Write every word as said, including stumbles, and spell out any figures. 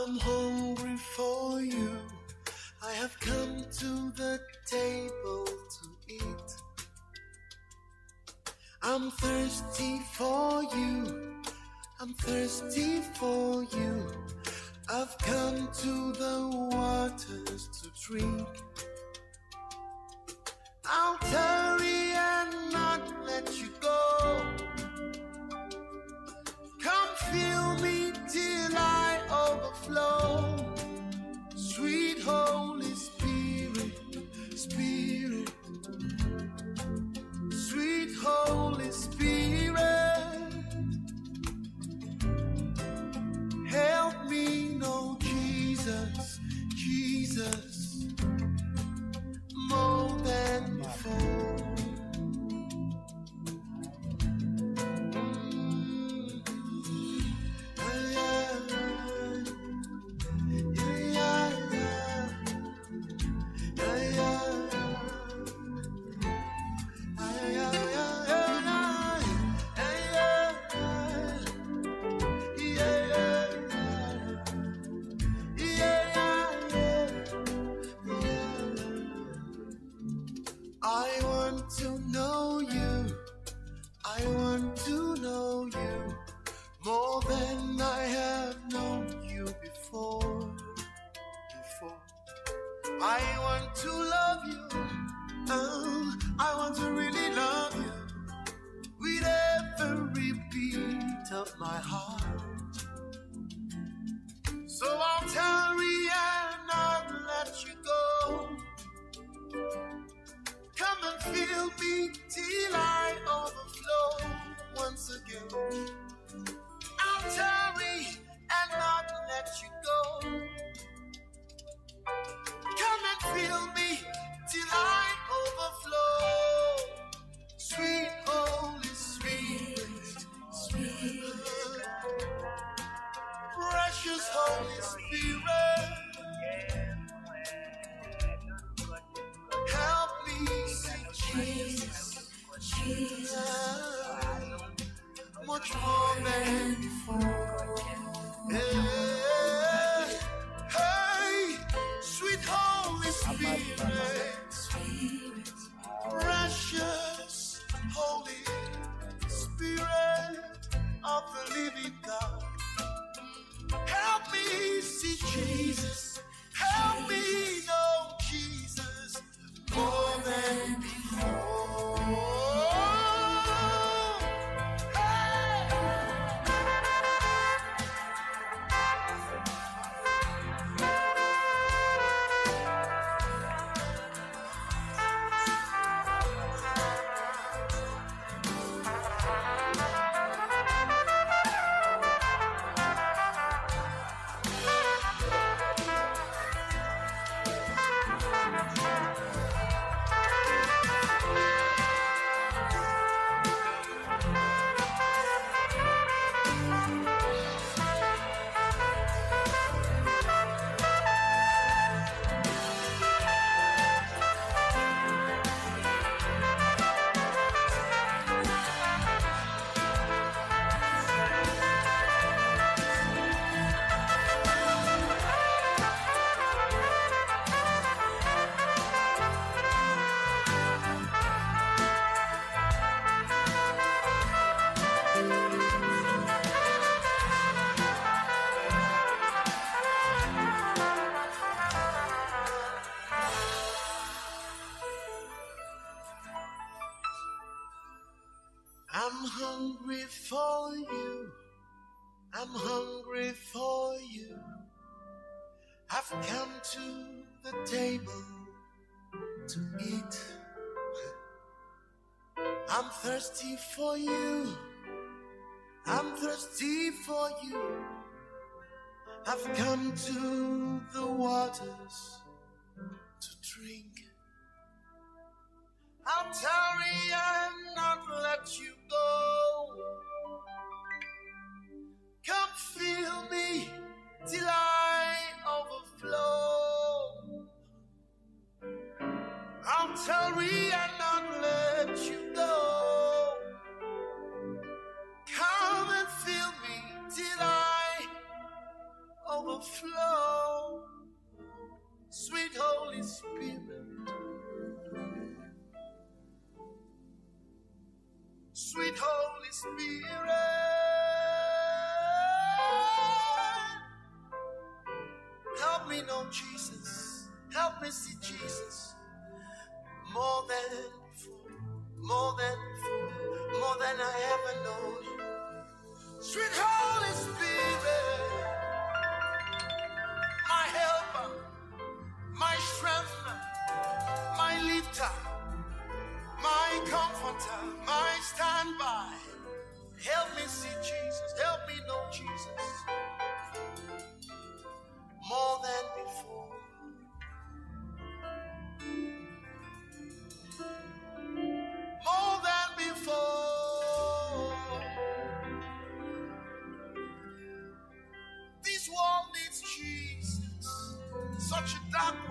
I'm hungry for you. I have come to the table to eat. I'm thirsty for you. I'm thirsty for you. I've come to the waters to drink. I'll tarry and not let you go. Come fill me till I overflow. Sweet Holy Spirit, Spirit, sweet Holy Spirit, help me know Jesus, Jesus, more than before. I want to know you, I want to know you more than I have known you before, before. I want to love you, oh, I want to really love you with every beat of my heart. So I'll tarry and not let you go. Come and fill me till I overflow once again. I'll tarry and not let you go. Come and fill me till I overflow. Sweet Holy Spirit, Spirit, precious Holy Spirit, help me see Jesus, Jesus, much more than before. Hey, hey, sweet Holy Spirit, precious Holy Spirit of the living God, help me see Jesus, help me know Jesus more than before. I'm hungry for you, I'm hungry for you. I've come to the table to eat. I'm thirsty for you, I'm thirsty for you. I've come to the waters to drink. I'll tarry and not let you go. Come fill me till I overflow. I'll tarry and not let you go. Come and fill me till I overflow. overflow. Sweet Holy Spirit, sweet Holy Spirit, help me know Jesus, help me see Jesus more than before, more than before, more than I ever known you. Sweet Holy Spirit, my helper, my strengthener, my lifter, my comforter, my standby. Help me see Jesus, help me know Jesus more than before. More than before. This world needs Jesus. Such a dark